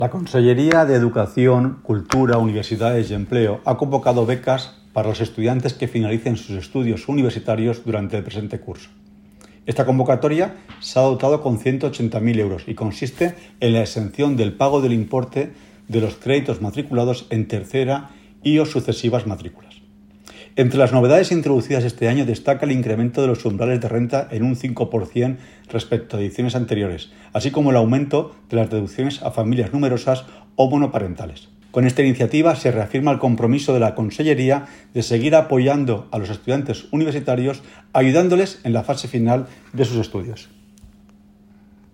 La Consellería de Educación, Cultura, Universidades y Empleo ha convocado becas para los estudiantes que finalicen sus estudios universitarios durante el presente curso. Esta convocatoria se ha dotado con 180.000 euros y consiste en la exención del pago del importe de los créditos matriculados en tercera y o sucesivas matrículas. Entre las novedades introducidas este año destaca el incremento de los umbrales de renta en un 5% respecto a ediciones anteriores, así como el aumento de las deducciones a familias numerosas o monoparentales. Con esta iniciativa se reafirma el compromiso de la Consellería de seguir apoyando a los estudiantes universitarios, ayudándoles en la fase final de sus estudios.